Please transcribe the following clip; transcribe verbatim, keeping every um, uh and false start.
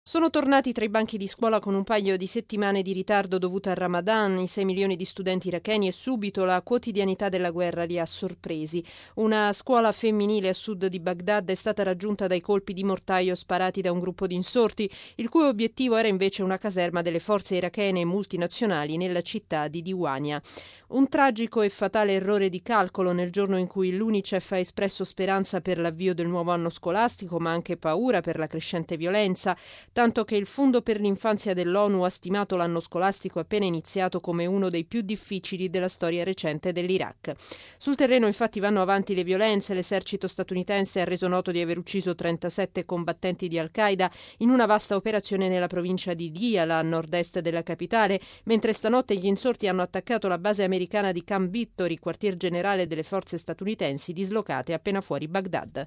Sono tornati tra i banchi di scuola con un paio di settimane di ritardo dovuto al Ramadan, i sei milioni di studenti iracheni e subito la quotidianità della guerra li ha sorpresi. Una scuola femminile a sud di Baghdad è stata raggiunta dai colpi di mortaio sparati da un gruppo di insorti, il cui obiettivo era invece una caserma delle forze irachene multinazionali nella città di Diwania. Un tragico e fatale errore di calcolo nel giorno in cui l'UNICEF ha espresso speranza per l'avvio del nuovo anno scolastico, ma anche paura per la crescente violenza, tanto che il Fondo per l'infanzia dell'ONU ha stimato l'anno scolastico appena iniziato come uno dei più difficili della storia recente dell'Iraq. Sul terreno infatti vanno avanti le violenze, l'esercito statunitense ha reso noto di aver ucciso trentasette combattenti di Al-Qaeda in una vasta operazione nella provincia di Diyala, a nord-est della capitale, mentre stanotte gli insorti hanno attaccato la base americana di Camp Victory, quartier generale delle forze statunitensi dislocate appena fuori Baghdad.